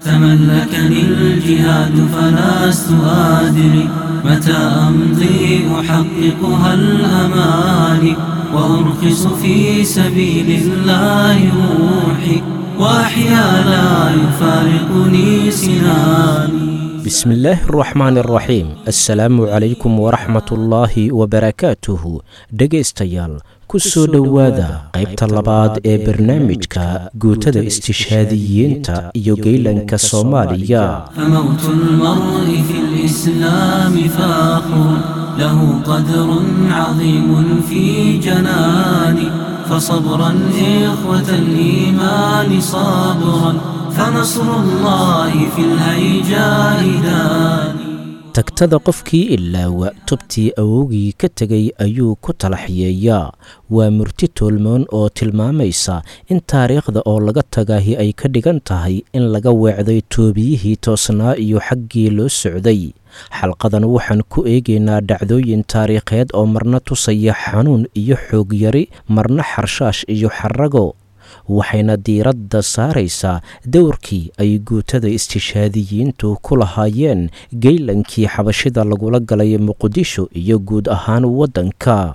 تملكني الجهاد فلست أدري متى أمضي أحققها الأماني وأرخص في سبيل الله روحي وأحيا لا يفارقني سناني. بسم الله الرحمن الرحيم. السلام عليكم ورحمة الله وبركاته. dhegaystayaal kusoo dhowaada qaybta labaad ee barnaamijka guutada istishhaadiyiinta iyo geylanka Soomaaliya. فموت المرء في الإسلام فاخر له قدر عظيم في جناني فصبرا إخوة الإيمان صابرا فنصر الله في الهيجاء داني. tagtada qofkii ilaawa tubtii awowgii ka tegay ayuu ku talaxiyeeyaa. waa murti toolmoon oo tilmaamaysa in taariikhda oo laga tagaahi ay ka dhigan tahay in laga weecday toobiyihii toosnaa iyo xaggii loo socday. xalqadan waxaan ku eegaynaa dhacdooyin taariikheed oo marna tusaya xanuun iyo xoog yari, marna xarshaash iyo xarago. waxayna diiradda saaraysaa dowrkii ay guutada istishhaadiyiintu ku lahaayeen geylankii xabashida lagula galay Muqdisho iyo guud ahaan waddanka.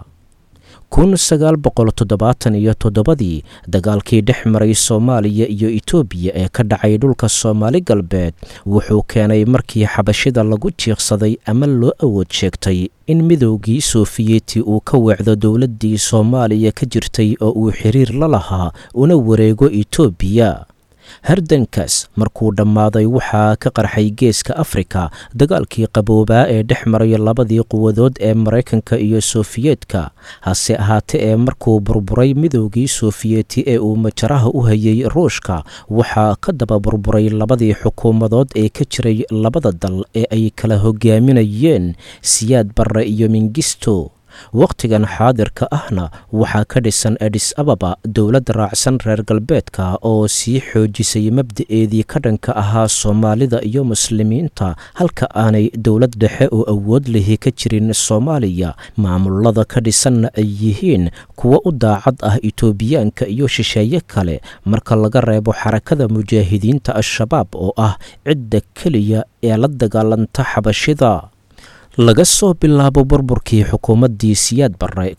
1977 dagaalkii dhex maray Soomaaliya iyo Itoobiya ee ka dhacay dhulka Soomaali galbeed wuxuu keenay markii xabashida lagu jiiqsaday ama loo awood sheegtay in midowgii Sofiyeeti uu ka weecdo dowladdii Soomaaliya ka jirtay oo uu xiriir la lahaa una wareego Itoobiya. hardankaas markuu dhammaaday waxaa ka qarxay geeska Afrika dagaalkii qaboobaa ee dhex maray labadii quwadood ee Mareykanka iyo Sofiyeetka. hase ahaatee ee markuu burburay midowgii Sofiyeeti ee uu majaraha u hayay Ruushka waxaa ka daba burburay labadii xukuumadood ee ka jiray labada dal ee ay kala hogaaminayeen Siyaad Barre iyo Mengistu. waqtigan xaadirka ahna waxaa ka dhisan Addis Ababa dowlad raacsan reer galbeedka oo sii xoojisay mabda'eedii ka dhanka ahaa Soomaalida iyo Muslimiinta halka aanay dowlad dhexe oo awood leh ka jirin Soomaaliya. maamulada ka dhisanna ay yihiin kuwa u daacad ah Itoobiyaanka iyo shisheeye kale marka laga reebo xarakada mujaahidiinta Al-Shabaab oo ah cidda keliya ee la dagaalanta xabashida. laga soo bilaabo burburkii xukuumaddii Siyaad Barre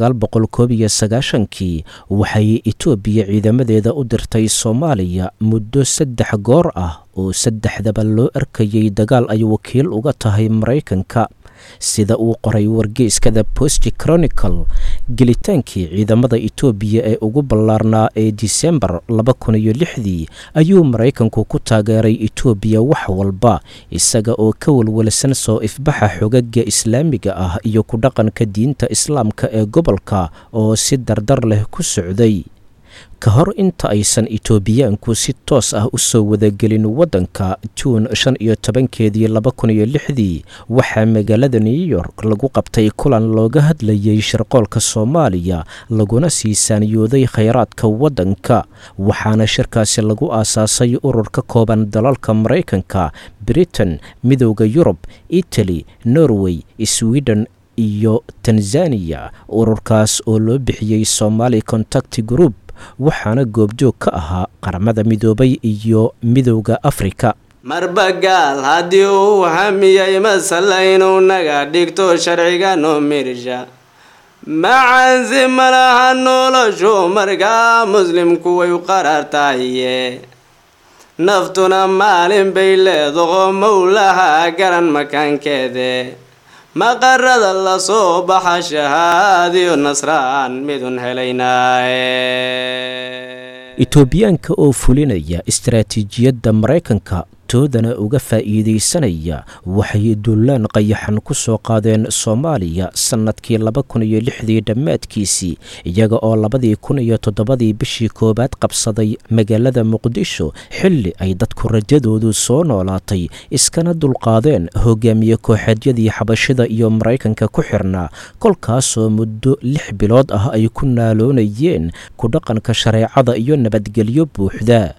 1991 waxay Itoobiya ciidamadeeda u dirtay Soomaaliya muddo 3 goor ah oo saddexdaba loo arkayay dagaal ay wakiil uga tahay Mareykanka. sida uu qoray wargeyska The Post Chronicle, gelitaankii ciidamada Itoobiya ee ugu ballaarnaa ee December 2006 ayuu Mareykanku ku taageeray Itoobiya wax walba isaga oo ka walwalsan soo ifbaxa xogaga Islaamiga ah iyo ku dhaqanka diinta Islaamka ee gobolka oo si dardar leh ku socday. ka hor inta aysan Itoobiyaanku si toos ah u soo wadagelin waddanka June 15, waxaa magaalada New York lagu qabtay kulan looga hadlayay shirqoolka Soomaaliya laguna sii saaniyooday khayraadka waddanka. waxaana shirkaasi lagu aasaasay urur ka kooban dalalka Mareykanka, Britain, Midowga Yurub, Italy, Norway, Sweden iyo Tanzania. ururkaas oo loo bixiyay Somali Contact Group waxaana goobjoog ka ahaa qaramada midoobay iyo midowga Afrika. marbagaal haddii uu hamiyay masala inuu naga dhigto sharciga noo mirsha macaansi malaha noloshu markaa muslimku way u qarartaye naftuna maalin bay leedaho mowlaha garan makaankeede maqarada la soo baxa shahaadiyo nasraan midun helaynaaye. Itoobiyaanka oo fulinaya istaraatiijiyadda Mareykanka toodana uga faa'iideysanaya waxay duulaan qayaxan ku soo qaadeen Soomaaliya sanadkii 2006 dhammaadkiisii iyaga oo 2007 bishii koobaad qabsaday magaalada Muqdisho xilli ay dadku rajadoodu soo noolaatay iskana dulqaadeen hogaamiye kooxeedyadii xabashida iyo Mareykanka ku xirnaa kolkaasoo muddo 6 bilood ah ay ku naaloonayeen ku dhaqanka shareecada iyo nabadgelyo buuxda.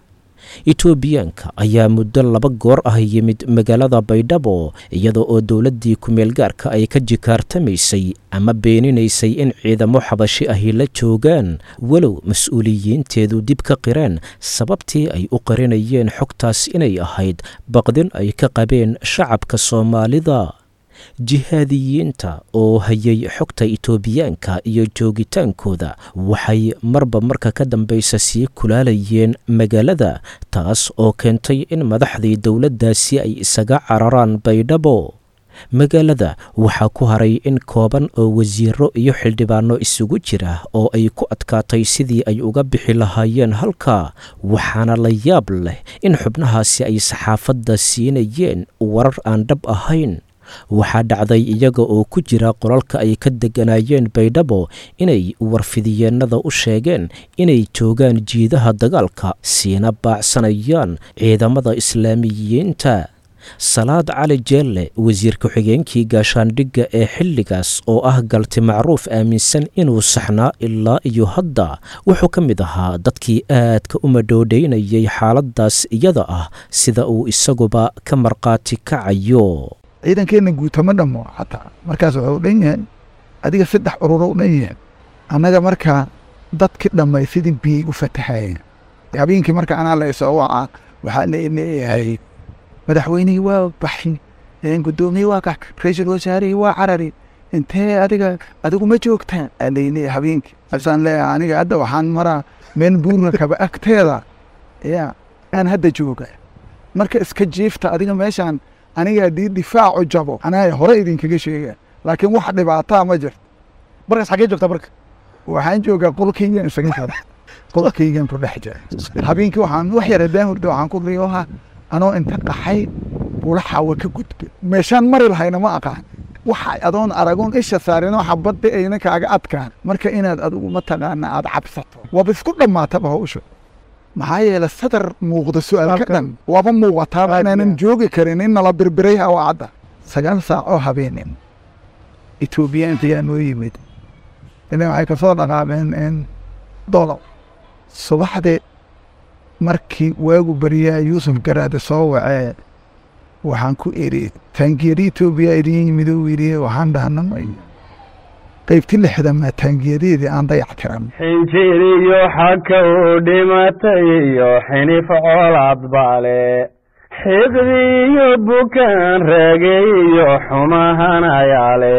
itoobiyaanka ayaa muddo 2 goor ah yimid magaalada baydhabo iyadoo oo dowladdii ku-meelgaarka ay ka jikaartamaysay ama beeninaysay in ciidamo xabashi ahi la joogaan walow mas-uuliyiinteedu dib ka qireen sababtii ay u qarinayeen xogtaas inay ahayd baqdin ay ka qabeen shacabka soomaalida jihaadiyiinta oo hayay xogta itoobiyaanka iyo joogitaankooda waxay marba marka ka dambaysa sii kulaalayeen magaalada taas oo keentay in madaxdii dowladdaasi ay isaga cararaan baydhabo magaalada waxaa ku haray in kooban oo wasiiro iyo xildhibaano isugu jira oo ay ku adkaatay sidii ay uga bixi lahaayeen halka waxaana la yaab leh in xubnahaasi ay saxaafadda siinayeen warar aan dhab ahayn waxaa dhacday iyaga oo ku jira qolalka ay ka degganaayeen baydhabo inay warfidiyeennada u sheegeen inay joogaan jiidaha dagaalka siina baacsanayaan ciidamada islaamiyiinta salaad cali jeelle wasiir ku-xigeenkii gaashaandhigga ee xilligaas oo ah galti macruuf aaminsan inuu saxnaa ilaa iyo hadda wuxuu ka mid ahaa dadkii aadka u madhoodhaynayay xaaladdaas iyada ah sida uu isaguba ka markhaati kacayo ciidankeena guutama dhammo xataa markaas wuxuu dhan yahay adiga 3 ururo u dhan yahay annaga markaa dadkii dhammay sidii biyey u fataxayeen habeenkii marka anaa la isoo wacaa waxaa leeyahay madaxweynihii waa baxay gudoomiyey waa kax ra'iisul wasaarihii waa carari intee adigu ma joogtaan aleynay habeenkii asaan leeyahay aniga hadda waxaan maraa meel buurna kaba agteeda aan hadda jooga marka iska jiifta adiga meeshaan aniga haddii difaacu jabo anaa hore idinkaga sheega laakiin wax dhibaataa ma jirto markaas xagee joogtaa marka waxaan joogaa qolkaygan isaga jira qolkaygan ku dhex jira habeenkii waxaan wax yar haddaan hurdo waxaan ku riyooha anoo inta qaxay bulaxawa ka gudbe meeshaan mari lahayna ma aqaan waxa adoon aragoon isha saarinoo xabadda ayna kaaga adkaan marka inaad adigu mataqaana aad cabsato waaba isku dhammaataba hawsha maxaa yeelay sadar muuqda su'aal ka dhan waaba muuqataa inaanan joogi karin in nala birbiray hawacadda 9 saac oo habeenin Etoobiyaanka ayaa noo yimid inay waxay ka soo dhaqaameen doolow subaxdii markii waagu bariyaa Yuusuf Garaade soo wacee waxaan ku iri taangiyada Etoobiya idin yimid oo wiriye waxaan dhahnay qaybtii 60 taangiyadeedii aan dayactiran xinjiriyo xaka u dhimatay iyo xinif colaad baale xigdiyo bukaan raagayo xumahan ayaale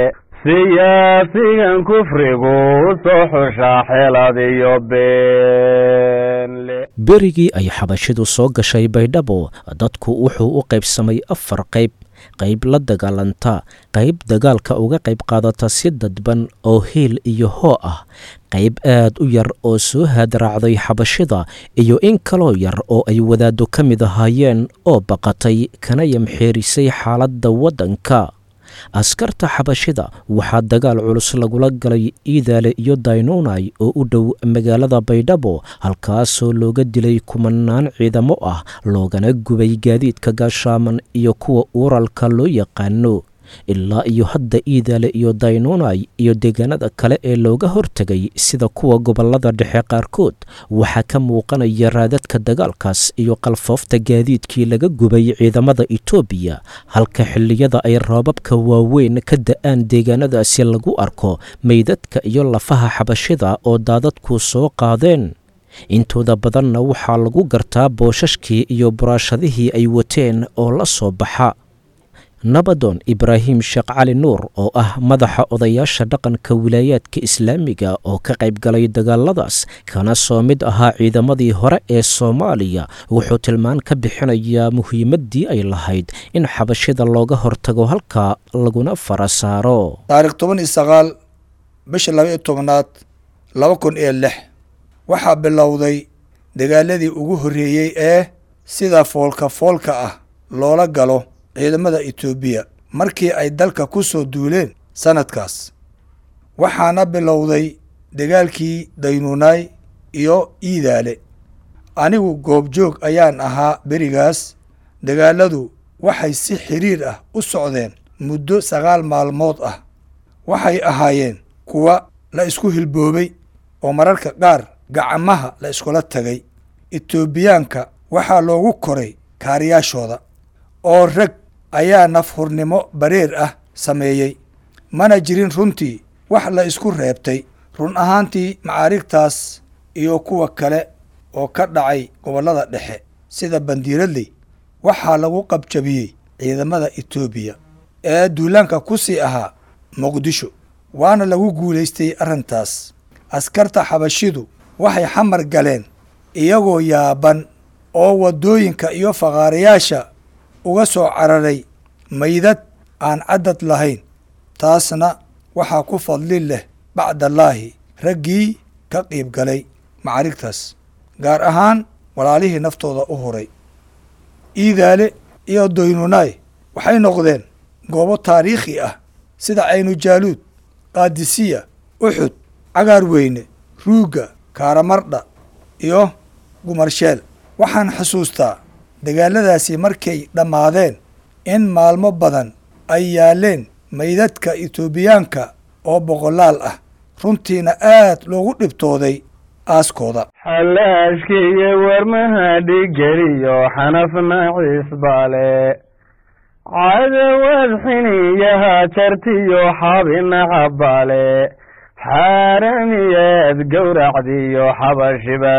siyaasigan kufrigu soo xushaa xelad iyo beenle berigii ay xabashidu soo gashay baydhabo dadku wuxuu u qaybsamay 4 qayb la dagaalanta qayb dagaalka uga qayb qaadata si dadban oo hiil iyo hoo ah qayb aad u yar oo soo hadraacday xabashida iyo in kaloo yar oo ay wadaado ka mid ahaayeen oo baqatay kana yamxeerisay xaaladda waddanka askarta xabashida waxaa dagaal culus lagula galay iidaale iyo daynuunay oo u dhow magaalada baydhabo halkaasoo looga dilay kumanaan ciidamo ah loogana gubay gaadiidka gaashaaman iyo kuwa uuralka loo yaqaano ilaa iyo hadda iidaale iyo daynuunay iyo deegaanada kale ee looga hortegay sida kuwa gobollada dhexe qaarkood waxaa ka muuqanaya raadadka dagaalkaas iyo qalfoofta gaadiidkii laga gubay ciidamada Itoobiya halka xilliyada ay roobabka waaweyn ka da'aan deegaanadaasi lagu arko meydadka iyo lafaha xabashida oo daadadku soo qaadeen intooda badanna waxaa lagu gartaa booshashkii iyo buraashadihii ay wateen oo la soo baxa nabadoon ibraahim sheekh cali nuur oo ah madaxa odayaasha dhaqanka wilaayaadka islaamiga oo ka qayb galay dagaaladaas kana soo mid ahaa ciidamadii hore ee Soomaaliya wuxuu tilmaan ka bixinayaa muhiimaddii ay lahayd in xabashida looga hortago halka laguna farasaaro taariikh 19 bisha 12 2006 waxaa bilowday dagaaladii ugu horeeyay ee sida foolka ah loola galo ciidamada Itoobiya markii ay dalka ku soo duuleen sanadkaas waxaana bilowday dagaalkii Daynuunay iyo Iidaale anigu goobjoog ayaan ahaa berigaas dagaaladu waxay si xiriir ah u socdeen muddo 9 maalmood ah waxay ahaayeen kuwa la isku hilboobay oo mararka qaar gacmaha la iskula tagay Itoobiyaanka waxaa loogu koray kaariyaashooda oo rag ayaa nafhurnimo bareer ah sameeyey mana jirin runtii wax la isku reebtay run ahaantii macaarigtaas iyo kuwa kale oo ka dhacay gobollada dhexe sida bandiiradley waxaa lagu qabjabiyey ciidamada Itoobiya ee duulaanka ku sii ahaa Muqdisho waana lagu guulaystay arrintaas askarta xabashidu waxay xamar galeen iyagoo yaaban oo wadooyinka iyo faqaarayaasha uga soo cararay maydad aan cadad lahayn taasna waxaa ku fadli leh bacdallaahi raggii ka qayb galay macaarigtaas gaar ahaan walaalihii naftooda u huray Iidaale iyo Doynunaay waxay noqdeen goobo taariikhi ah sida Aynu Jaaluud Qaadisiya Uxud Cagaar Weyne Ruuga Kaaramardha iyo Gumarsheel waxaan xusuustaa dagaaladaasi markay dhammaadeen in maalmo badan ay yaaleen maydadka Itoobiyaanka oo boqolaal ah runtiina aad loogu dhibtooday aaskooda xalaashkiiyo warmaha dhigeliyo xanafna ciisbaale cadawad xiniyaha jartiyo xabina cabbaale xaaramiyeed gowracdiyo xabashiba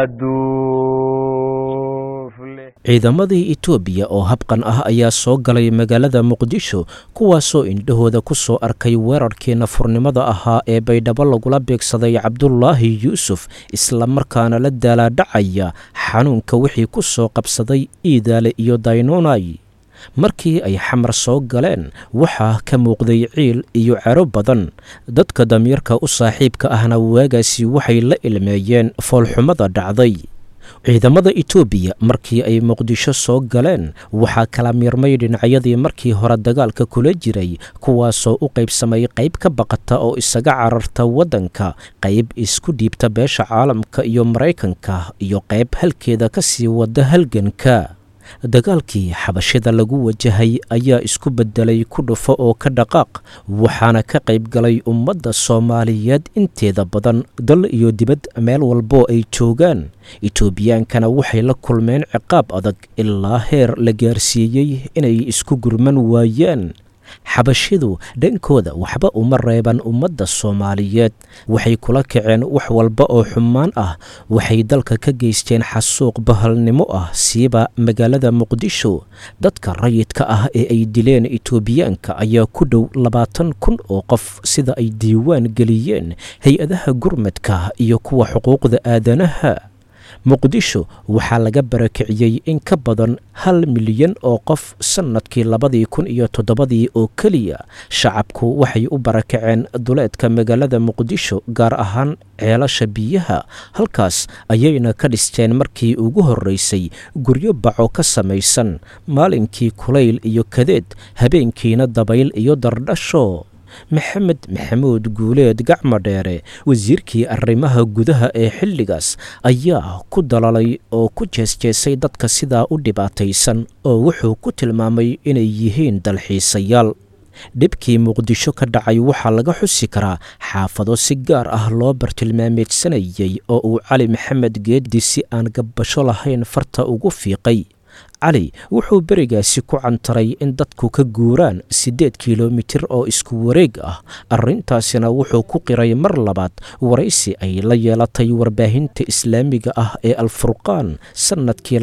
duufle ciidamadii Itoobiya oo habqan ah ayaa soo galay magaalada Muqdisho kuwaasoo indhahooda ku soo arkay weerarkii nafurnimada ahaa ee Baydhabo lagula beegsaday Cabdullaahi Yuusuf isla markaana la daalaadhacaya xanuunka wixii ku soo qabsaday Iidaale iyo Doynunaay markii ay xamar soo galeen waxaa ka muuqday ciil iyo caro badan dadka damiirka u saaxiibka ahna waagaasi waxay la ilmeeyeen foolxumada dhacday ciidamada Itoobiya markii ay Muqdisho soo galeen waxaa kala miirmay dhinacyadii markii hore dagaalka kula jiray kuwaasoo u qaybsamay qayb ka baqata oo isaga cararta waddanka qayb isku dhiibta beesha caalamka iyo Mareykanka iyo qayb halkeeda ka sii wada halganka dagaalkii xabashida lagu wajahay ayaa isku bedelay ku dhufo oo ka dhaqaaq waxaana ka qayb galay ummadda Soomaaliyeed inteeda badan dal iyo dibad meel walbo ay joogaan Itoobiyaankana waxay la kulmeen ciqaab adag ilaa heer la gaarsiiyey inay isku gurman waayaan xabashidu dhankooda waxba uma reeban ummadda Soomaaliyeed waxay kula kaceen wax walba oo xumaan ah waxay dalka ka geysteen xasuuq bahalnimo ah siiba magaalada Muqdisho dadka rayidka ah ee ay dileen Itoobiyaanka ayaa ku dhow 20,000 oo qof sida ay diiwaan geliyeen hay-adaha gurmadka iyo kuwa xuquuqda aadanaha Muqdisho waxaa laga barakiciyey in ka badan 1 milyan oo qof sanadkii 2007 oo kaliya shacabku waxay u barakaceen duleedka magaalada Muqdisho gaar ahaan ceelasha biyaha halkaas ayayna ka dhisteen markii ugu horeysay guryo baco ka samaysan maalinkii kulayl iyo kadeed habeenkiina dabayl iyo dardhasho maxamed maxamuud guuleed gacmo dheere wasiirkii arrimaha gudaha ee xilligaas ayaa ku dalalay oo ku jeesjeesay dadka sidaa u dhibaataysan oo wuxuu ku tilmaamay inay yihiin dalxiisayaal dhibkii Muqdisho ka dhacay waxaa laga xusi karaa xaafado si gaar ah loo bartilmaameedsanayay oo uu Cali Maxamed Geedi si aan gabbasho lahayn farta ugu fiiqay cali wuxuu berigaasi ku cantaray in dadku ka guuraan 8 kiiloomitir oo isku wareeg ah arrintaasina wuxuu ku qiray mar labaad waraysi ay la yeelatay warbaahinta islaamiga ah ee Al-Furqaan sanadkii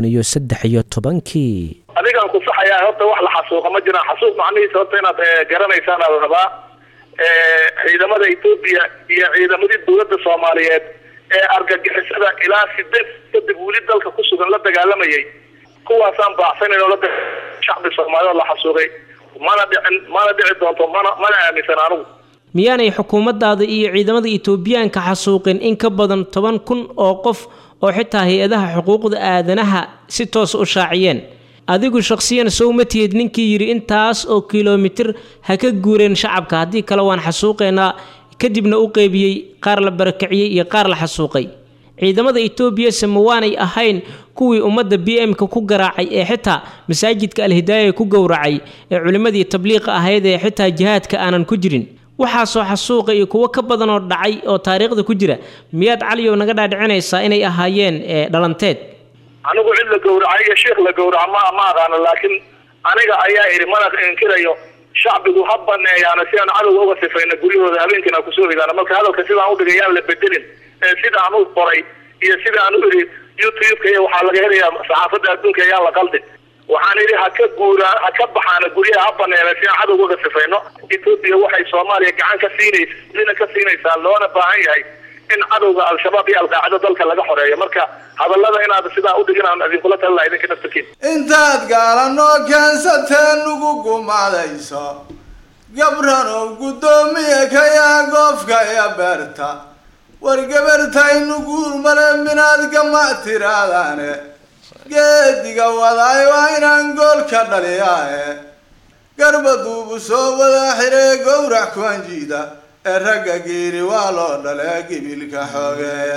2013 adigaan ku saxayaa horta wax la xasuuqa ma jiraan xasuuq macnihiisa horta inaad garanaysaan aad rabaa ciidamada Itoobiya iyo ciidamadii dowladda Soomaaliyeed ee argagixisada ilaa 8 kadib wali dalka ku sugan la dagaalamayay kuwaasaan baacsanin oo la shacbi Soomaaliyeed la xasuuqay mana dhici doonto mana aaminsan anigu miyaanay xukuumaddaada iyo ciidamada Itoobiyaanka xasuuqin in ka badan 10,000 oo qof oo xitaa hay'adaha xuquuqda aadanaha si toos u shaaciyeen adigu shakhsiyan soo ma tiyid ninkii yiri intaas oo kiiloomitir ha ka guureen shacabka haddii kale waan xasuuqeynaa kadibna u qaybiyey qaar la barakiciyey iyo qaar la xasuuqay ciidamada Itoobiya samawaanay ahayn kuwii ummadda BM-ka ku garaacay ee xitaa masaajidka Al-Hidaaya ku gowracay ee culimadii tabliiq ahayd ee xitaa jihaadka aanan ku jirin waxa soo xasuuqay kuwa ka badan oo dhacay oo taariikhda ku jira miyaad caliyow naga dhaadhicinaysaa inay ahaayeen dhalanteed anigu cid la gowracay iyo sheekh la gowraca ma aqaano, laakiin aniga ayaa idhi mana inkirayo shacbigu ha baneeyaana si aan cadowga uga sifayna guryahooda habeenkiina kusoo hidaana. marka hadalka sidaan u dhigay yaan la bedelin, sida aan u qoray iyo sida aan u idhi youtube-ka iyo waxaa laga helayaa saxaafadda adduunka ayaan la qaldin. waxaan idhi ha ka baxaana guryaha ha baneena si aan cadowga uga sifayno. Ethiopia waxay Soomaaliya gacan ka siinaysaa loona baahan yahay in cadowga al-shabaab iyo al-qaacida dalka laga xoreeyo. marka hadallada inaad sidaa u dhigin aan idinkula talin lahaa idinka naftarkiin. intaad gaalanoo keensateen ugu gumaadayso gabranow guddoomiye kayaa goofka iyo beerta war gabartaynu guur male minaad gama tiraadaane geediga wadaay waa inaan goolka dhaliyaae garba duubu soo wada xiree gowrac kuanjiida ee ragga geeri waa loo dhalee gibilka xoogeeye.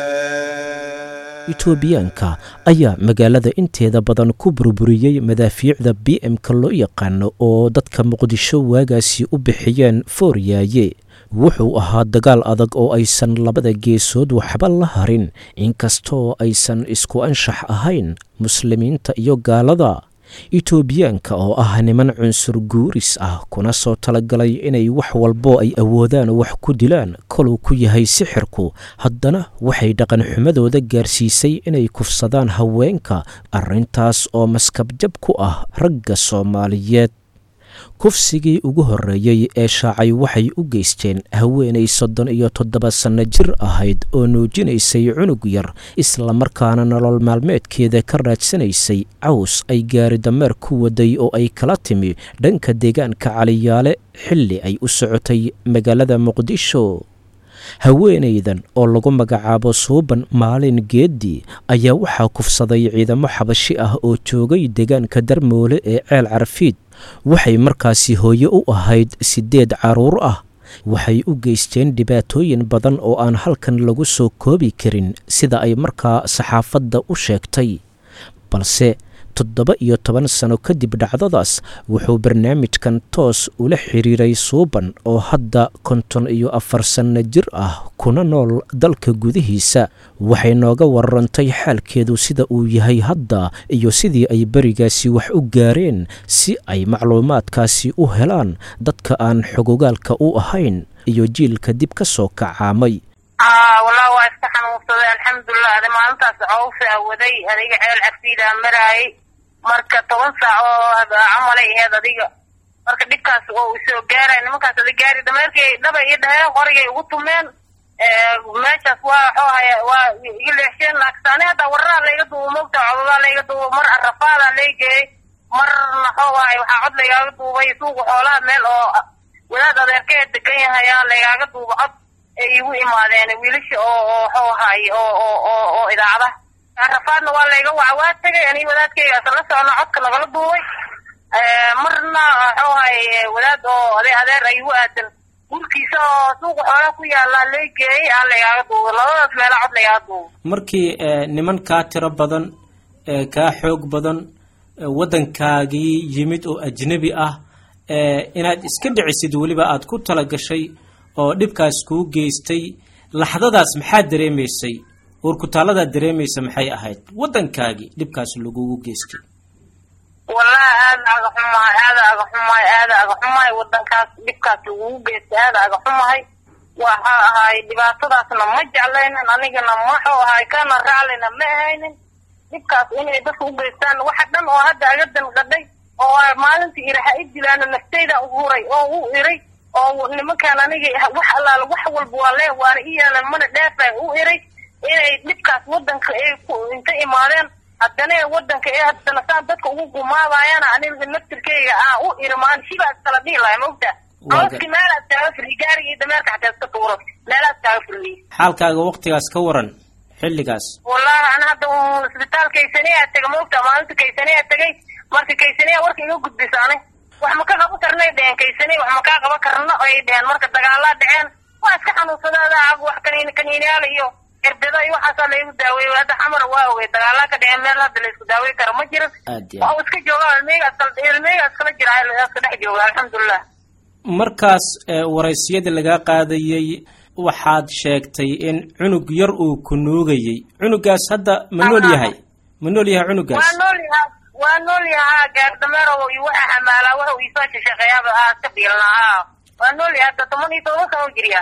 itoobiyaanka ayaa magaalada inteeda badan ku burburiyey madaafiicda BM-ka loo yaqaano oo dadka muqdisho waagaasi u bixiyeen Fooriyaaye. wuxuu ahaa dagaal adag oo aysan labada geesood waxba la harin, inkastoo aysan isku anshax ahayn muslimiinta iyo gaalada. itoobiyaanka oo ah niman cunsur guuris ah kuna soo talagalay inay wax walbo ay awoodaan wax ku dilaan koluu ku yahay sixirku, haddana waxay dhaqan xumadooda gaarsiisay inay kufsadaan haweenka, arrintaas oo maskabjab ku ah ragga Soomaaliyeed. kufsigii ugu horreeyey ee shaacay waxay u geysteen haweenay 37 sanno jir ahayd oo nuujinaysay cunug yar, isla markaana nolol maalmeedkeeda ka raadsanaysay caws ay gaari dameer ku waday oo ay kala timi dhanka deegaanka Caliyaale xilli ay u socotay magaalada Muqdisho. haweenaydan oo lagu magacaabo Suuban Maalin Geedi ayaa waxaa kufsaday ciidamo xabashi ah oo joogay deegaanka Darmoole ee Ceel Carfiid. waxay markaasi hooyo u ahayd 8 caruur ah. waxay u geysteen dhibaatooyin badan oo aan halkan lagu soo koobi karin sida ay markaa saxaafadda u sheegtay, balse 17 sano kadib dhacdadaas wuxuu barnaamijkan toos ula xiriiray Suuban oo hadda 54 sanno jir ah kuna nool dalka gudihiisa. waxay nooga warrantay xaalkeedu sida uu yahay hadda iyo sidii ay barigaasi wax u gaareen si ay macluumaadkaasi u helaan dadka aan xogogaalka u ahayn iyo jiilka dib ka soo kacaamay. والله واستحن وصل الحمد لله هذا ما أنت عوفة ودي هذيك عيال عفيدة مراي marka 10 saaco hada amalay heeda diga marka dibkaas oo soo gaaray nimankaas ay gaari dameerkay dhaba iyo dhahay qorigay ugu tumeen meeshaas waa ileexeen laakiin hada waraa la iga duubo moogta codada la iga duubo mar arafaada la igay mar waxa cod la iga duubay suuq xoolaha meel oo wadaad adeerkay degan yahay la iga duubo cod ay igu imaadeen wiilasha oo idaacada arafaadna waa layga waa tagay ani wadaadkayga asla socno codka nagala duubay marna wadaad oo adeer ay u aadan gurkiisa oo suuq xoolaha ku yaala leegay layga duubo labadaas meel cod layga duubo. markii niman ka tiro badan ka xoog badan wadankaagii yimid oo ajnabi ah inaad iska dhicisid waliba aad ku tala gashay oo dhibkaas ku geystay, laxdadaas maxaa dareemaysay? warkutaalada dareemaysa maxay ahayd wadankaagii dhibkaas lagu geystay? والله هذا حماي wadankaas dhibkaas lagu geystay hada xumay waxa ahay dhibaatadaasna ma jeclaynin anigana ma ahay kana raalina ma ahaynin dhibkaas inay dadku u geystaan waxa dhan oo hadda aga danqaday oo maalintii iraha idilaana naftayda u huray oo u iray oo nimankan aniga wax allaala wax walba waa lee waana iyana mana dhaafay u iray inay dhibkaas wadanka ay ku inta imaadeen haddana wadanka ay haddana saan dadka ugu gumaadayaan aniga naftirkeyga u irmaan shibaas kala dhiilay moogta awski meelaad tahay frigaariga dameerka xataa iska tuuro meelaad tahay frii. xaalkaaga waqtigaas ka waran xilligaas? wallahi ana hadda isbitaalka Kaysaniya tagay moogta maalinta Kaysaniya tagay marka Kaysaniya warka iga gudbisaanay wax ma ka qaban karnay dheen Kaysaniya wax ma ka qaban karno ay dheen marka dagaala dhaceen waa iska xanuunsadada wax kaniiniyaal iyo irbada iyo waxa la igu daaweeyo hada xamar waa way dagaala ka dhaceen meel hadda la isku daaweey karo ma jirin oo iska jooga ilmiga kala jira iska dhex jooga alxamdulillah. markaas waraysiyada laga qaadayay waxaad sheegtay in cunug yar uu ku nuugayay, cunugaas hadda ma nool yahay? منول يا عنقاس وانول يا قدمر ويوحى حماله وهو يسوي شقيا كبيرنا وانول يا تمني توسو جريا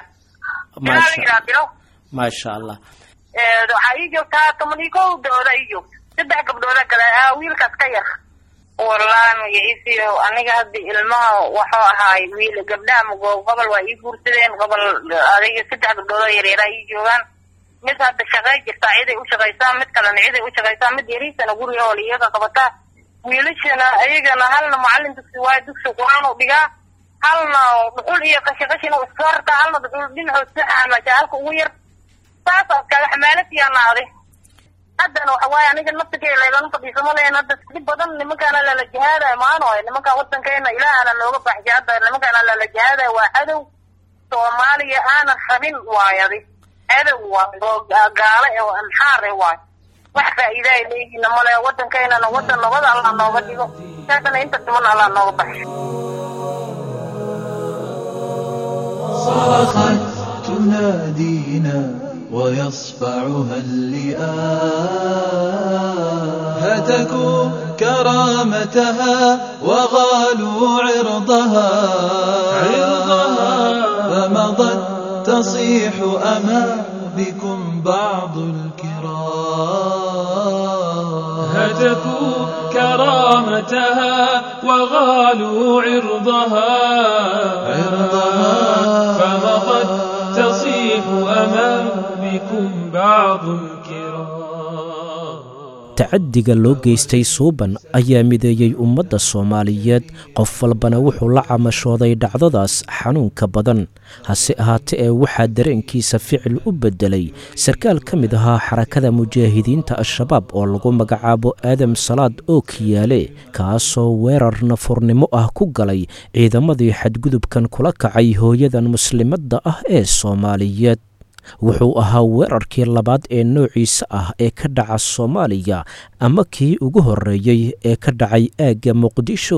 ما شاء الله waxaa ii joogtaa 10 dooda ii joogta 3 gabdhood kale wiilkaas ka yar wallahi magaciisiyo aniga hadda ilmaha waxa ahaay wiil gabdhaha gobol waa ii guursadeen gobol adiga 3 gabdhood yar yar ii joogan mid hadda shaqay jirta ciiday u shaqaysaa mid kalena ciiday u shaqaysaa mid yariisana guriga oo iyaga qabata wiilashana ayagana halna macallin dugsi quraan u dhigaa halna dhuxul iyo qashqashina u saarta halna dhuxul dhinaca saxama halka ugu yar taasoo kale xamaalatiya naaday haddana waxa waaye aniga naftigeeda leedan fadhiisamo leena dad badan nimankaana la jihaaday maano nimanka wadankeena ilaahana looga baxay hadda nimankaana la jihaaday waa cadow Soomaaliya aan rabin waayadi cadow waa gaala ee amxaar waay wax faa'iido ay leeyihiin male wadankeena wadan nabad Allah nooga dhigo taasna inta tuman Allah nooga baxay صرخت تنادينا ويصفعها اللئام هتكوا كرامتها وغالوا عرضها فمضت تصيح أمامكم بعض الكرام هتكوا كرامتها وغالوا عرضها فمضت تصيح أمامكم بعض الكرام tacadiga loo geystay suuban ayaa mideeyay ummadda Soomaaliyeed qof walbana wuxuu la camashooday dhacdadaas xanuunka badan hase ahaatee waxaa dareenkiisa ficil u bedelay sarkaal ka mid ahaa xarakada mujaahidiinta al-shabaab oo lagu magacaabo Aadam Salaad oo kiyaale kaasoo weerar nafurnimo ah ku galay ciidamadii xadgudubkan kula kacay hooyadan muslimadda ah ee Soomaaliyeed wuxuu ahaa weerarkii labaad ee noociisa ah ee ka dhaca Soomaaliya ama kii ugu horeeyay ee ka dhacay aagga Muqdisho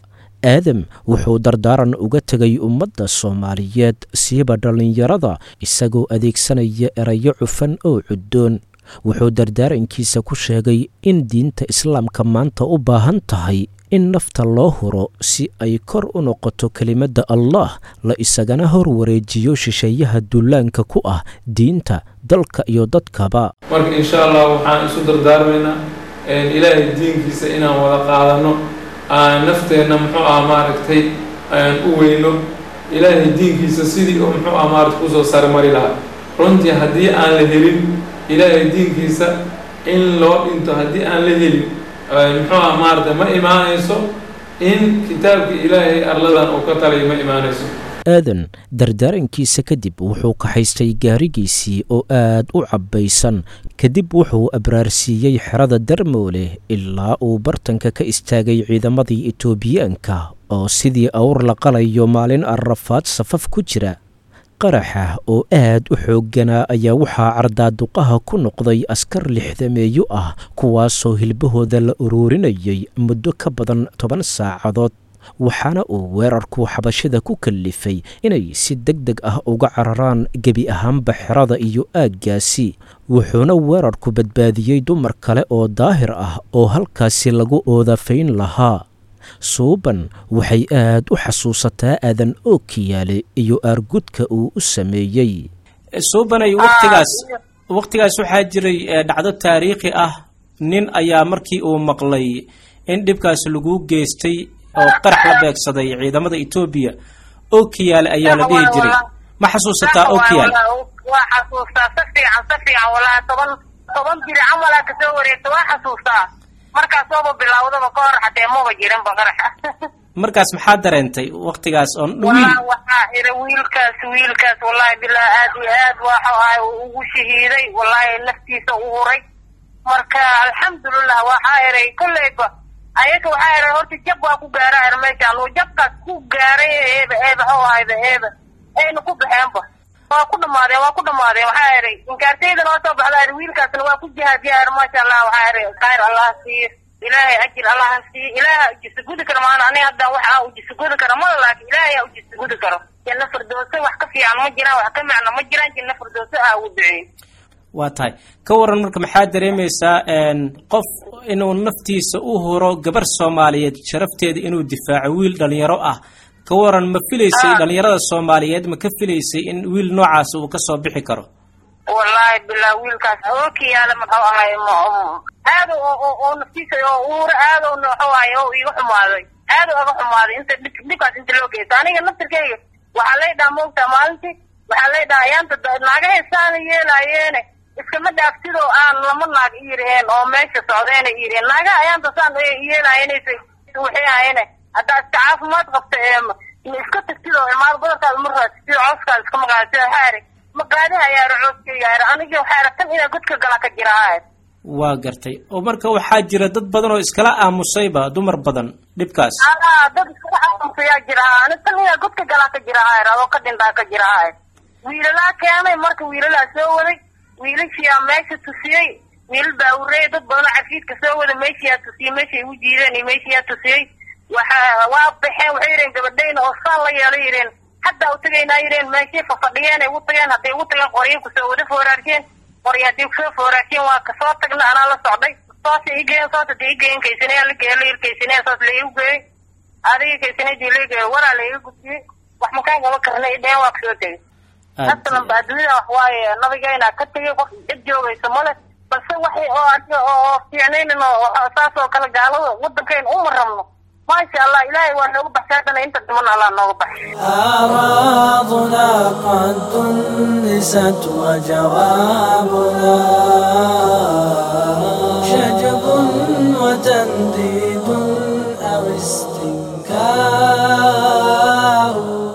Aadam wuxuu dardaaran uga tagay ummadda Soomaaliyeed siiba dhalinyarada isagoo adeegsanaya erayo cufan oo cuddoon wuxuu dardaarankiisa ku sheegay in diinta islaamka maanta u baahan tahay in nafta loo huro si ay kor u noqoto kelimadda Allah la isagana hor wareejiyo shisheeyaha duulaanka ku ah diinta dalka iyo dadkaba marka insha Allah waxaan isu dardaarmaynaa ilaahay diinkiisa inaan wada qaadano aan nafteena muxuu maaragtay aan u weyno ilaahay diinkiisa sidii oo muxuu maaragtay ku soo sarmari lahaa runtii haddii aan la helin ilaahay diinkiisa in loo dhinto haddii aan la helin muxuu maarta ma imaanayso in kitaabka ilaahay arladan oo ka talay ma imaanayso aadan dardaarankiisa kadib wuxuu ka haystay gaarigiisii oo aad u cabbaysan kadib wuxuu abraarsiiyey xerada Darmoole ilaa uu bartanka ka istaagay ciidamadii Itoobiyaanka oo sidii awr la qalayo maalin arrafaad safaf ku jira qaraxa oo aad u xoogganaa ayaa waxaa cardaaduqaha ku noqday askar 60 ah kuwaasoo hilbahooda la ururinayay muddo ka badan 10 saacadood waxaana uu weerarku xabashada ku kallifay inay si degdeg ah uga cararaan gebi ahaanba xerada iyo aaggaasi wuxuuna weerarku badbaadiyey dumar kale oo daahir ah oo halkaasi lagu oodafayn lahaa suuban waxay aad u xasuusataa aadan oo kiyaale iyo aargudka uu u sameeyey suubanay waqtigaas waxaa jiray dhacdo taariikhi ah nin ayaa markii uu maqlay in dhibkaas lagu geystay oo qarax la beegsaday ciidamada Itoobiya oo kiyaale ayaa la dhihi jiray ma xasuusataa oo kiyaale waa xasuustaa safiican walaa toban jiri amala ka soo wareegto waa xasuustaa markaas oo bilaawdaba ka hor xatee ma jirin baqarax markaas maxaa dareentay waqtigaas oo waxa ira wiilkaas wallahi bilaa aad waxa ay ugu shahiiday wallahi naftiisa u huray marka alxamdulillah waxa iray kullayba ayaga waxa iray horta jab waa ku gaaray meeshaan oo jabkaas ku gaaray aynu ku baxeenba waa ku dhamaadeen waxa iray inkaartaydan oo soo baxday wiilkaasna waa ku jihaadiyay maasha Allah waxa iray khayr Allah siiyo ilaahay ajir Allah siiyo ilaahay jisgudi karo maana aniga hadda waxa uu jisgudi karo ma laakiin ilaahay uu jisgudi karo janna firdawsi wax ka fiican ma jiraan wax ka macna ma jiraan janna firdawsi uu duceey waa tahay ka waran marka maxaa dareemaysaa qof inuu naftiisa u huro gabar Soomaaliyeed sharafteeda inuu difaaco wiil dhalinyaro ah ka waran ma filaysay dhalinyarada Soomaaliyeed ma ka filaysay in wiil noocaas uu ka soo bixi karo والله بالله ويلكاس اوكي هذا ما هو هذا ونفسي اور هذا هو يحماده هذا هو حماده انت دكاس انت لوكي ثاني نفسك وحلي داموك مالتي وحلي دايان ناغه هسان يلايene iskama dhaaftido aan lama naag iireen oo meesha socdeen iireen naaga ayaan dadsan yeelaayeenay waxay ahaayeen hada caafimaad qabta iska tagtido maal badan markaas si codka iska maqaatay haari maqaadaha ayaa ruuxka yaar aniga waxa rabtan inaan godka gala ka jiraa waa gartay oo marka waxaa jira dad badan oo iskala aamusayba dumar badan dhibkaas dad iskala aamusaya jira aniga inaan godka gala ka jiraa oo ka dhintaa ka jiraa wiilala keenay marka wiilala soo waday wiilashii meesha tusiyay wiil baa u reey dad badan cafiidka soo wada meeshii tusiyay meeshii u jiireen meeshii tusiyay waxa waa baxeen waxay yireen gabadhayna oo saan la yeelayeen حتى وتجينا يرين ماشي ففضيان وتجينا هدي وتجين قريب كسود فوراركين قريب هدي فوراركين وكسوتنا أنا لا صعدي صوت يجين صوت تيجين كيسني اللي كيلير كيسني صوت ليوجي هذه كيسني ديلي ورا ليوجي وحمكان قبل كرنا يدين وكسوتي حتى لما بعدين هواي نبي جينا كتير وقت الجو يسمونه بس وحي يعني إنه أساسه كلا قالوا ودكين رمنا ما شاء الله إلهي وأنا بحثنا أنت تمنى على نوبح أراضنا قد دنست وجوابنا شجب وتنديد أو استنكار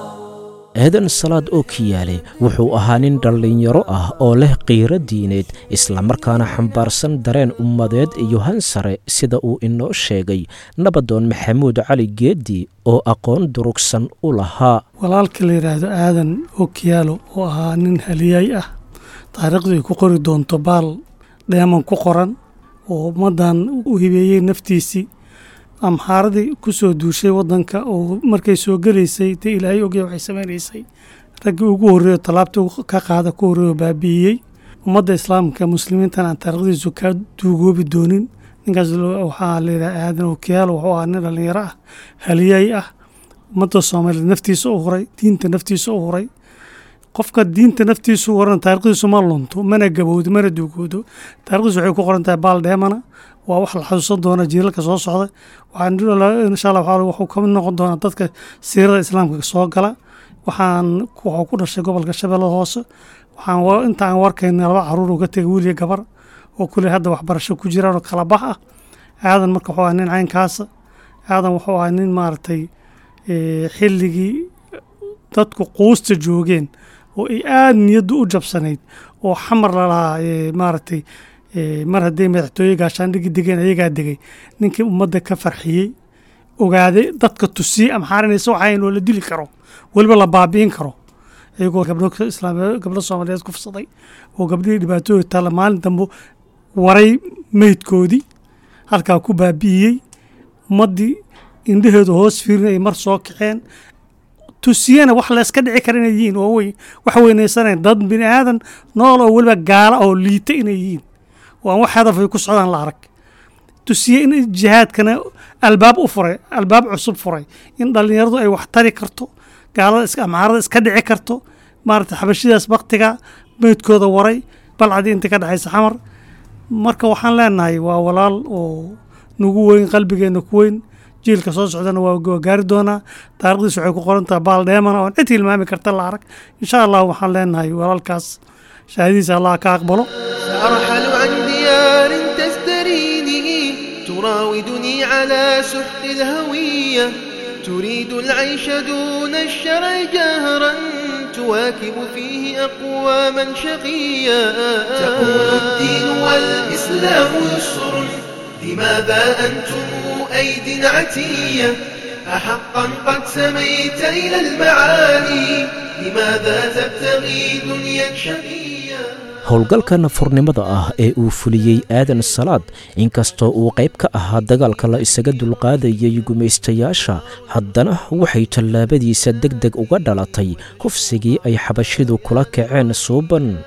aadan salaad oo kiyaale wuxuu ahaa nin dhallinyaro ah oo leh qiiro diineed islamarkaana xambaarsan dareen ummadeed iyo hansare sida uu inoo sheegay nabadoon maxamuud cali geedi oo aqoon durugsan u lahaa walaalka la yiraahdo aadan oo kiyaalo oo ahaa nin haliyay ah taariikhdu ku qori doonto baal dheeman ku qoran oo ummadan u hibeeyay naftiisii amxaaradii ku soo duushay wadanka oo markay soo galeysay ta ilaahay ogay waxay sameeysay ragii ugu horeeyay talaabta ka qaada ku horeeyay baabiyay ummadda islaamka muslimiinta aan taariikhdiisu ka duugoobi doonin ninkaas waxaa leeyahay aadan oo kiyaalo wuxuu ahaa nin dhalinyaro ah haliyay ah ummadda Soomaaliyeed naftiisa u horay diinta naftiisa u horay qofka diinta naftiisa u horan taariikhdiisu ma lunto mana gabowdo mana duugoodo taariikhdiisu waxay ku qoran tahay baal dheemana waa wax la xasuusan doona jiilalka soo socda waxaan insha Allah wuxuu ka mid noqon doonaa dadka siirada islaamka soo gala waxaan ku dhashay gobolka Shabeellaha Hoose waxaan intaan warkayna laba caruur uga tagay wiil iyo gabar oo kulli hadda waxbarasho ku jiraan oo kala bax ah aadan marka wuxuu ahaa nin caynkaas aadan wuxuu ahaa nin maartay xilligii dadku quusta joogeen oo ay aad niyadu u jabsanayd oo xamar la lahaa maartay mar haddii madaxtooye gaashaandhigi degeen ayagaa degay ninkii ummadda ka farxiyey ogaaday dadka tusiyey amxaarinaysa waxayn oo la dili karo weliba la baabi'in karo iyagoo gabdho Soomaaliyeed ku fursaday oo gabdhihii dhibaatooyin taala maalin dambe waray meydkoodii halkaa ku baabi'iyey ummaddii indhaheedu hoos fiirinay mar soo kaceen tusiyana wax la iska dhici kara inay yihiin oo wax weynaysaneen dad bini aadan nool oo weliba gaala oo liita inay yihiin waan wax hadaf ay ku socdaan la arag tusiye in jihaadkana albaab u furay albaab cusub furay in dhalinyaradu ay wax tari karto gaalada iska amaarada iska dhici karto maarta xabashidaas waqtiga meedkooda waray balcadi inta ka dhaxaysa xamar marka waxaan leenahay waa walaal oo nagu weyn qalbigeena ku weyn jiilka soo socdana waa gaari doonaa taariikhdiisu waxay ku qoran tahay baal dheemana oo cid tilmaami karta la arag insha Allah waxaan leenahay walaalkaas shahaadiisa Allah ka aqbalo أرحل عن ديار تستريني تراودني على سحت الهوية تريد العيش دون الشرع جهرا تواكب فيه أقواما شقيا تقول الدين والإسلام يسر لماذا أنتم أيد عتية أحقا قد سميت إلى المعالي لماذا تبتغي دنيا شقيا howlgalka nafurnimada ah ee uu fuliyey aadan salaad inkastoo uu qayb ka ahaa dagaalka la isaga dulqaadayay gumaystayaasha haddana waxay tallaabadiisa degdeg uga dhalatay kufsigii ay xabashidu kula kaceen suuban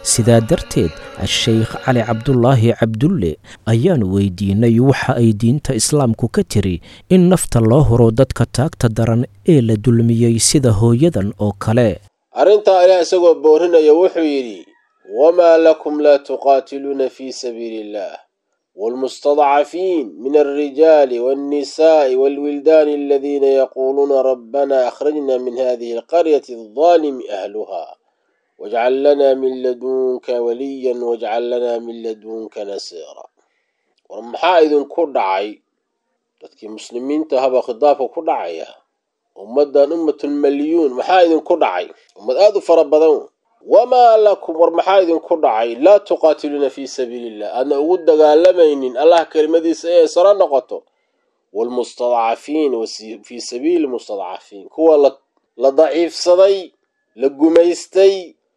sidaa darteed a-sheykh cali cabdulaahi cabdulle ayaanu weydiinay waxa ay diinta islaamku ka tiri in nafta loo huro dadka taagta daran ee la dulmiyey sida hooyadan oo kale. arrintaa ilaah isagoo boorinaya wuxuu yidhi wamaa lakum laa tuqaatiluuna fii sabiili illaah والمستضعفين من الرجال والنساء والولدان الذين يقولون ربنا أخرجنا من هذه القرية الظالم أهلها واجعل لنا من لدنك وليا واجعل لنا من لدنك نصيرا. ومحا إذن كدعي تذكي مسلمين تهبا خضافة كدعيها أمدان أمة المليون محا إذن كدعي أمد آذو فربضون وما لكم ورمحا إذن كدعي لا تقاتلون في سبيل الله أنا أود قالمين الله كلمة دي سرى نقطه والمستضعفين في سبيل المستضعفين كوا لضعيف صدي لقميستي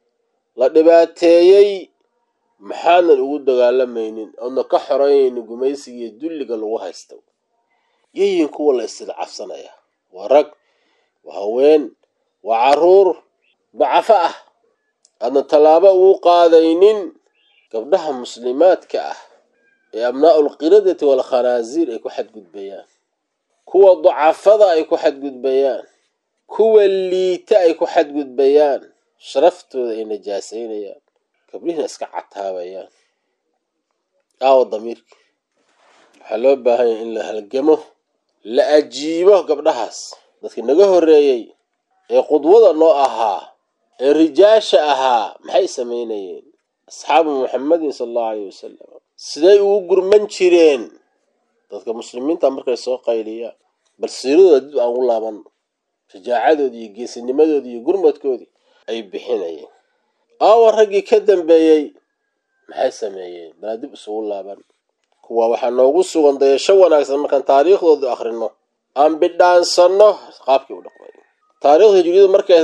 لدباتيي محانا أود قالمين أنا كحرين قميسي يدل قالوا هستو يين كوا لا استضعف صنايا ورق وهوين وعرور بعفاء أنا طلابة وقاذينين قبلها مسلمات كأه أبناء القردة والخنازير يكو حد قد بيان كوا ضعفضة يكو حد قد بيان كوا الليتا يكو حد قد بيان شرفتو إن جاسين يا قبلها اسكعتها بيان الضمير حلو بهاي إلا هالجمه لا أجيبه قبلها لكن نجاه الرأي قدوة نوعها الرجال أها محي سمينين أصحاب محمد صلى الله عليه وسلم سيدي وقر منشرين تذكر مسلمين تأمرك يسوق قيليا بل سيروا دي أقول الله من شجاعة دي جيس النمد دي قرمت كودي أي بحين رجي كدم بيي محي سمينين بلادي بسول الله من هو وحنا نوقص وندي شوانا أكثر مكان تاريخ ضد آخرنا أم بدان سنة قابك ودقمين تاريخ هجريد مركز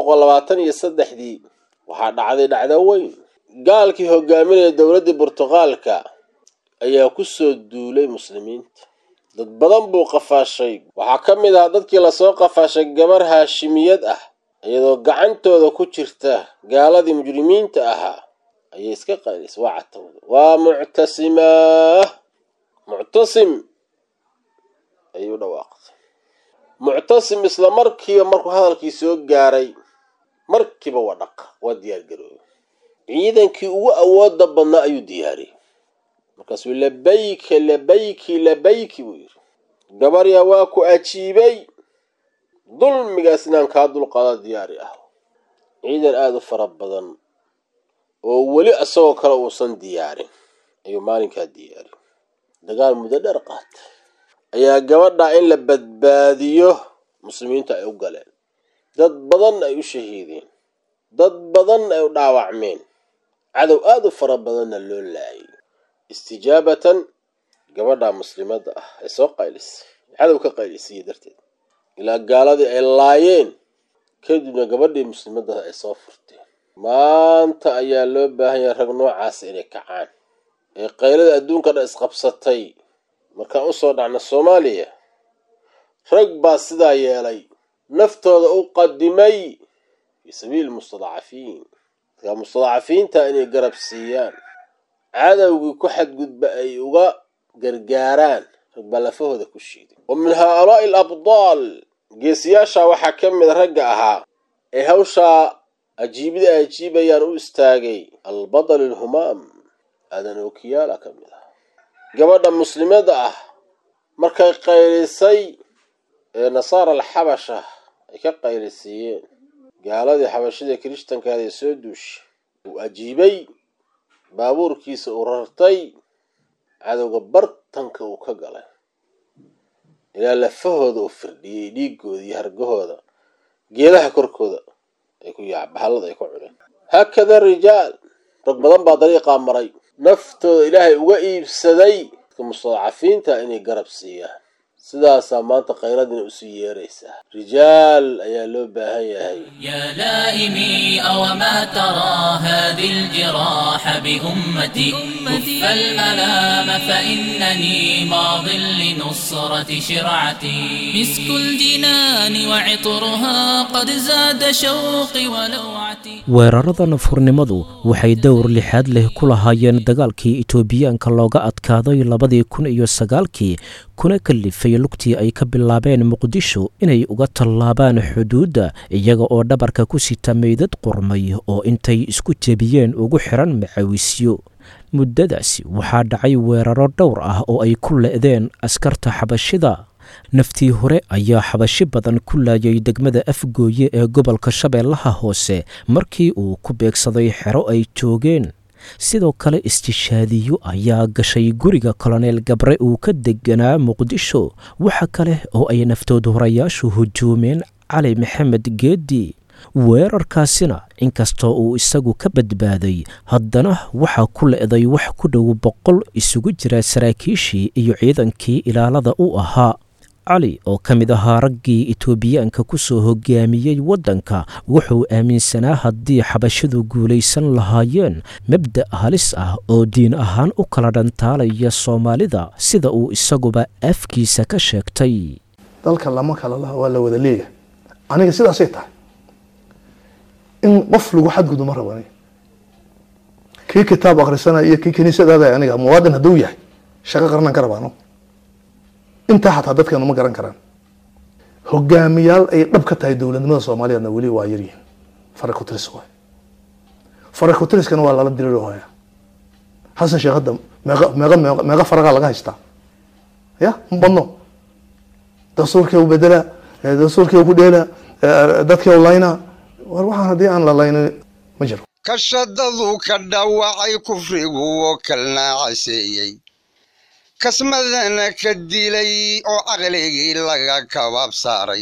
223 دي waxaa dhacday weyn gaalkii hogaaminaya dawladda Boortaqaalka ayaa ku soo duulay muslimiinta dad badan buu qafaashay waxa kamid ah dadkii la soo qafaashay gabar haashimiyad ah iyadoo gacantooda ku jirta gaaladii mujrimiinta ahaa ayay iska qaalis wacatooda waa muctasim ayuu dhawaaqay muctasim isla markuu hadalkii soo gaaray markiiba wadaq waa diyaar garoobay ciidankii ugu awoodda badnaa ayuu diyaariyay markaasuu labayki buu yidhi gabaryaa waa ku ajiibay dulmigaas inaan kaa dulqaada diyaari ah ciidan aada u fara badan oo weli asagoo kale uusan diyaarin ayuu maalinkaa diyaari dagaal muddo dheer qaatay ayaa gabadha in la badbaadiyo muslimiinta ay u galeen dad badan ay u shahiideen dad badan ay u dhaawacmeen cadow aad u fara badanna loo laayay istijaabatan gabadha muslimada ah ay soo qaylisay cadow ka qaylisay darteed ilaa gaaladii ay laayeen kadibna gabadhii muslimada ay soo furteen maanta ayaa loo baahan yahay rag noocaas inay kacaan ee qaylada adduunka dhan isqabsatay markaan u soo dhacna Soomaaliya rag baa sidaa yeelay naftooda u qadimay fi sabiil mustadcafiin ka mustadcafiinta inay garab siiyaan cadawgii ku xadgudba ay uga gargaaraan rag balafahooda ku shiiday ومن هؤلاء الأبطال geesiyaasha waxaa ka mid ragga ahaa ee hawsha ajiibayaan u istaagay albadal alhumaam adan okiyaala ka mid ah gabadha muslimada ah markay qaylisay ee nasaara alxabasha ay ka qaylisiyeen gaaladii xabashida kristankaada ee soo duushay uu ajiibay baabuurkiisa uu rartay cadowga bartanka uu ka galay ilaa lafahooda uu firdhiyey dhiigooda iyo hargahooda geedaha korkooda ay ku bahallada ay ku cuneen hakada rijaal rag badan baa dariiqaa maray naftooda ilaahay uga iibsaday dadka mustadcafiinta inay garab siiyaan sidaasaa maanta khayradina usii yeeraysaa rijaal ayaa loo baahan yahay يا لائمي أوما ترى هذه الجراح بأمتي كف الملام فإنني ماض لنصرة شرعتي مسك الجنان وعطرها قد زاد شوقي ولوعتي weerarada nafurnimadu waxay dowr lixaad leh ku lahaayeen dagaalkii Itoobiyaanka looga adkaaday 2009 kuna kalifay lugtii ay ka bilaabeen Muqdisho inay uga tallaabaan xuduudda iyaga oo dhabarka ku sita meydad qurmay oo intay isku jebiyeen ugu xiran macawisyo muddadaasi waxaa dhacay weeraro dhowr ah oo ay ku leedeen askarta xabashida naftii hore ayaa xabashi badan ku laayay degmada Afgooye ee gobolka Shabeellaha Hoose markii uu ku beegsaday xero ay joogeen sidoo kale istishaadiyo ayaa gashay guriga Colonel Gabre uu ka deganaa Muqdisho waxa kale oo ay naftoodu horayaashu hujuumeen Cali Maxamed Geedi weerarkaasina inkastoo uu isagu ka badbaaday haddana waxa ku leeday wax ku dhow 100 isugu jira saraakiishii iyo ciidankii ilaalada u ahaa علي oo kamid ahaa raggii Itoobiyaanka ku soo hogaamiyay wadanka wuxuu aaminsanaa haddii xabashidu guulaysan lahaayeen mabda halis ah oo diin ahaan u kala dhantaalaya Soomaalida sida uu isaguba afkiisa ka sheegtay dalka lama kala laha waa la wada leeyahay aniga sidaas ay tahay in qof lagu xadgudub ma rabani kii kitaab akhrisana iyo kii kaniisadaada aniga muwaadin haduu yahay shaqo qarnan ka rabaano inta xataa dadkana ma garan karaan hogaamiyaal ay dhab ka tahay dawladnimada Soomaaliyeedna wali waa yar yihiin faraq ku tiris waay faraq ku tiriskana waa lala dirirooyaa hasan sheekada meeqa faraqa laga haystaa ya mbano dastuurkii uu bedela dastuurkii uu ku dheela dadkii uu layna war waxaan hadii aan la laynin ma jiro kashadadu ka dhaawacay kufrigu oo kalna caseeyay kasmadana ka dilay oo aqligii laga kabaab saaray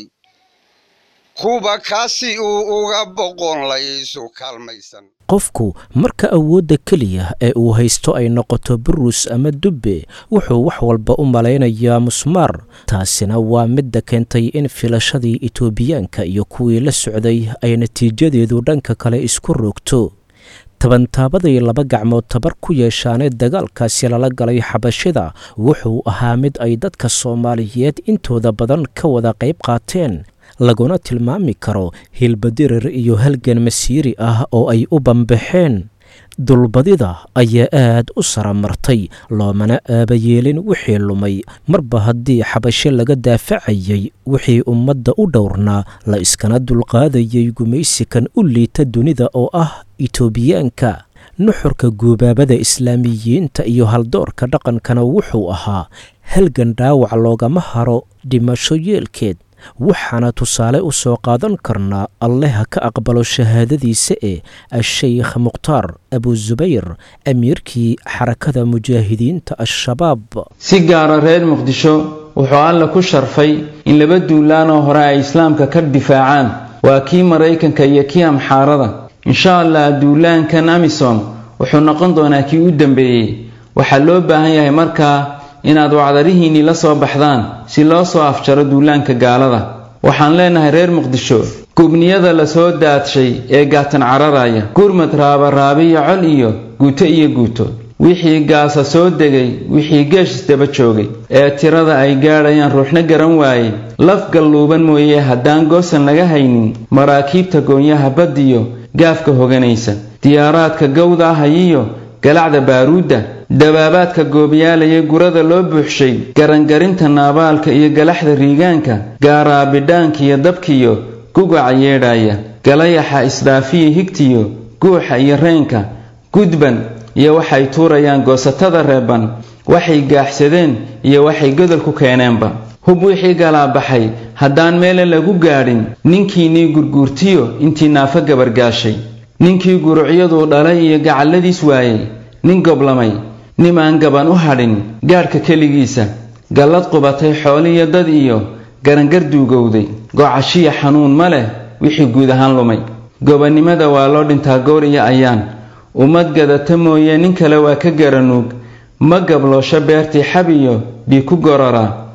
kuba kaasi uu uga boqon laysu kalmaysan qofku marka awoodda kaliya ee uu haysto ay noqoto burus ama dubbe wuxuu wax walba u maleynayaa musmaar taasina waa mid keentay in filashadii Itoobiyaanka iyo kuwii la socday ay natiijadeedu dhanka kale isku roogto tabantaabadii laba gacmood tabar ku yeeshaanay dagaalkaasi lala galay xabashida wuxuu ahaa mid ay dadka Soomaaliyeed intooda badan ka wada qayb qaateen laguna tilmaami karo hilbadirir iyo halgan masiiri ah oo ay u bambaxeen dulbadida ayaa aad u saramartay loomana aabayeelin wixii lumay marba haddii xabasho laga daafacayay wixii ummadda u dhowrnaa la iskana dulqaadayay gumaysikan u liita dunida oo ah Itoobiyaanka nuxurka guubaabada islaamiyiinta iyo haldoorka dhaqankana wuxuu ahaa halgan dhaawac loogama haro dhimasho yeelkeed waxaana tusaale u soo qaadan karnaa Allah ka aqbalo shahaadadiisa Sheikh Muqtaar Abu Zubayr amiirkii xarakada mujaahidiinta al-shabaab si gaar ah reer Muqdisho wuxuu alla ku sharfay in laba duulaan oo hore ay islaamka ka difaacaan waa kii Mareykanka iyo kii Amxaarada insha Allah duulaankan Amisom wuxuu noqon doonaa kii u dambeeyay waxa loo baahan yahay markaa inaad wacdarihiini la soo baxdaan si loo soo afjaro duulaanka gaalada waxaan leenahay reer Muqdisho gubniyada la soo daadshay ee gaatan cararaya gurmad raabaraabiyo col iyo guuto wixii gaasa soo degay wixii geesh daba joogay ee tirada ay gaarayaan ruuxna garan waayay laf galluuban mooyee haddaan goosan laga haynin maraakiibta goonyaha badiyo gaafka hoganaysa diyaaraadka gowda hayiyo galacda baaruudda dabaabaadka goobiyaalaya gurada loo buuxshay garangarinta naabaalka iyo galaxda riigaanka gaaraabidhaanka iyo dabkiyo gugaca yeedhaya galayaxa isdhaafiya higtiyo guuxa iyo reenka gudban iyo waxay tuurayaan goosatada reeban waxay gaaxsadeen iyo waxay godol ku keeneenba hub wixii galaabaxay haddaan meele lagu gaadhin ninkiinii gurguurtiyo intii naafa gabargaashay ninkii gurucyadu dhalay iyo gacalladiis waayay nin goblamay nimaan gaban u hadhin gaadhka keligiisa gallad qubatay xooliyo dad iyo garangar duugowday gocashiya xanuun ma leh wixii guud ahaan lumay gobannimada waa loo dhintaa goor iyo ayaan ummad gadata mooye nin kale waa ka garanuug ma gabloosho beertii xab iyo dhiig ku gorora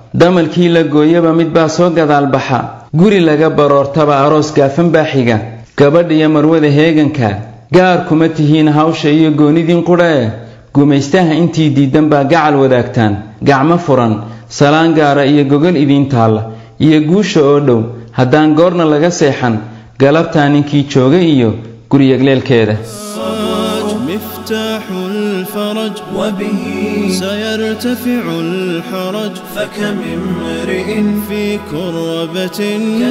damalkii la gooyaba mid baa soo gadaal baxa guri laga baroortaba aroos gaafan baa xiga gabadh iyo marwada heeganka gaar kuma tihiin hawsha iyo goonidin qudhae gumaystaha intii diidan baa gacal wadaagtaan gacmo furan salaan gaara iyo gogol idiin taalla iyo guusha oo dhow haddaan goorna laga seexan galabtaa ninkii jooga iyo guriyagleelkeeda مفتاح الفرج وبه سيرتفع الحرج فكم امرئ في كربة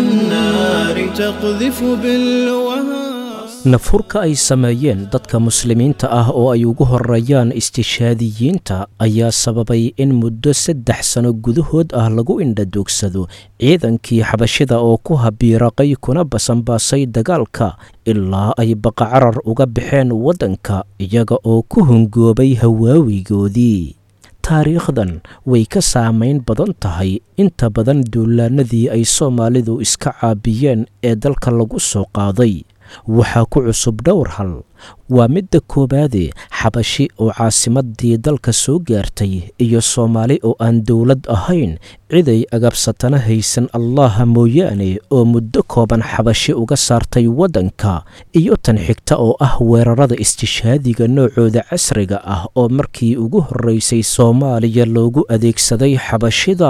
كالنار تقذف بالوهى nafurka ay sameeyeen dadka muslimiinta ah oo ay ugu horeeyaan istishhaadiyiinta ayaa sababay in muddo 3 sano gudahood ah lagu indhadoogsado ciidankii xabashida oo ku habiiraqay kuna basanbaasay dagaalka ilaa ay baqacarar uga baxeen waddanka iyaga oo ku hungoobay hawaawigoodii taariikhdan way ka saamayn badan tahay inta badan duulaanadii ay Soomaalidu iska caabiyeen ee dalka lagu soo qaaday waxaa ku cusub dhowr hal waa midda koobaade xabashi oo caasimadii dalka soo gaartay iyo Soomaali oo aan dawlad ahayn ciday agabsatana haysan allaha mooyaane oo muddo kooban xabashi uga saartay waddanka iyo tan xigta oo ah weerarada istishhaadiga noocooda casriga ah oo markii ugu horeysay Soomaaliya loogu adeegsaday xabashida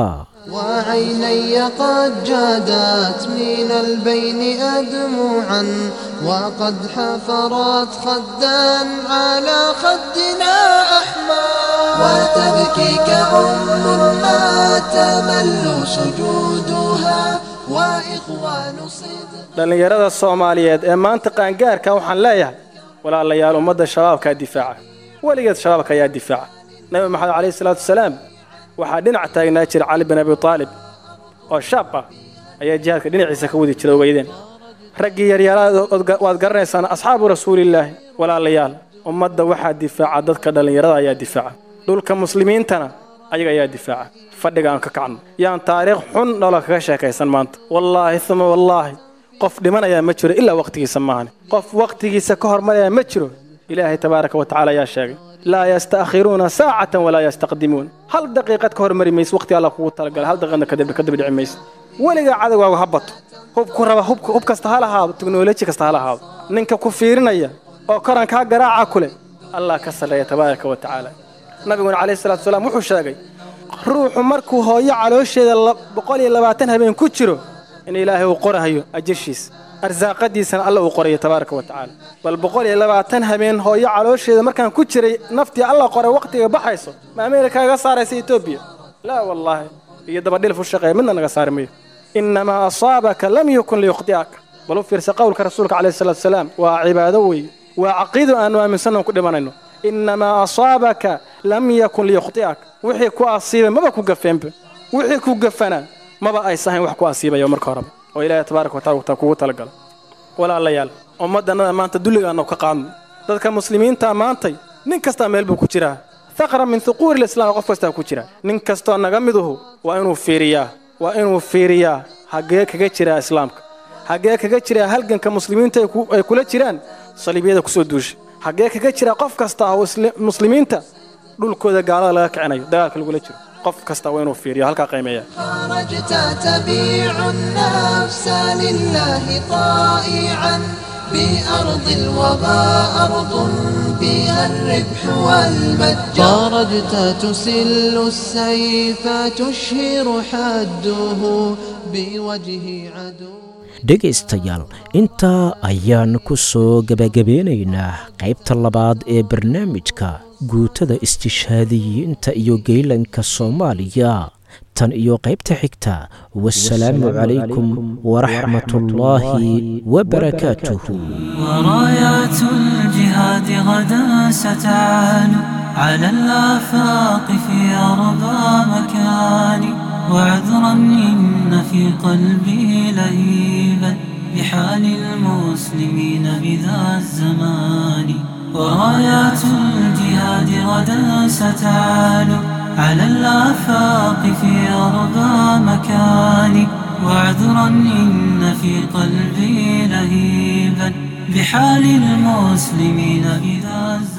وعيني قد جادت من البين أدموعا وقد حفرت خدا على خدنا أحمر وتبكي كأم ما تمل سجودها وإخوان صدق dhalinyarada Soomaaliyeed ee maanta qaangaarka waxaan leeyahay walaalayaal ummadda shabaabka difaaca waligeed shabaabka ayaa difaaca nabi maxamed kaleey salaatu salaam waxaa dhinac taagnaa jir cali bin abi taalib oo shaab ah ayaa jihaadka dhinaciisa ka wadi jiray ogeydeen raggii yaryaraad waad garanaysaan asxaabu rasuulilaahi walaalayaal ummadda waxaa difaaca dadka dhalinyarada ayaa difaaca dhulka muslimiintana ayaga ayaa difaaca fadhiga aan ka kacno yaan taariikh xun nolol kaga sheekaysan maanta wallaahi thumma wallaahi qof dhimanaya ma jiro ilaa waqtigiisa maahan qof waqtigiisa ka hormaraya ma jiro ilaahay tabaaraka wa tacaala ayaa sheegay لا يستأخرون ساعة ولا يستقدمون هل دقيقة كهر مريميس وقت الله قوة تلقى هل دقيقة كذب دعميس ولا عاد وهبط هوب كرة هوب كاستهلا هذا تكنولوجيا كاستهلا هذا ننك كفيرنا يا أو كرن كجراعة كله الله كسر يا تبارك وتعالى نبينا عليه الصلاة والسلام وحشاقي روح مركو هاي على وش بقول يلا بعتنها بين كتشرو إن إلهي وقرها هيو أجرشيس أرزاقدي سن الله وقريه تبارك وتعالى بل بقول يلا بعتنها بين هاي على وش إذا مركان كتشري نفتي الله قرأ وقتي بحيسه ما أمريكا قصار إثيوبيا لا والله يدبر في الشقة مننا قصار مية إنما أصابك لم يكن ليخطئك بل في قولك رسولك عليه الصلاة والسلام وعبادوي وعقيد أنواع من سنة كل ما ننو إنما أصابك لم يكن ليخطئك وحي كو أصيبا ما بكو قفين وحي كو قفنا ما بقى يساهم وحكو أصيبا يوم الكهرب وإلهي تبارك وتعالى وتقوى تلقى ولا ليال أمدنا ما أنت دلق أنه كقام ذلك المسلمين تامانتي ننكستا ميلبو كتيرا ثقرا من ثقور الإسلام وقفستا كتيرا ننكستا نغمده وإنه فيريا حقيقة كتيرا إسلامك حقيقة كتيرا هلقن كمسلمين أي كل تيران صليبية كسودوش حقيقة كتيرا قف كستا مسلمين تا دول كودا قالا لك عنايو داك الكل تيرا قف كستا وينو فيريا هلكا قيمية خرجت تبيع النفس لله طائعا بأرض الوغى أرض فيها الربح والمجد خرجت تسل السيف تشهر حده بوجه عدو dhegaystayaal intaa ayaan ku soo gabagabeynaynaa qaybta labaad ee barnaamijka guutada istishhaadiyiinta iyo geylanka Soomaaliya tan iyo qaybta xigta wassalaamu calaykum waraxmatullaahi wabarakaatuhu ورايات الجهاد غدا ستعلو على الآفاق في أرضى مكان وعذرا إن في قلبي لهيبا بحال المسلمين بذا الزمان ورايات الجهاد غدا ستعلو على الآفاق في أرضى مكان وعذرا إن في قلبي لهيبا بحال المسلمين بذا الزمان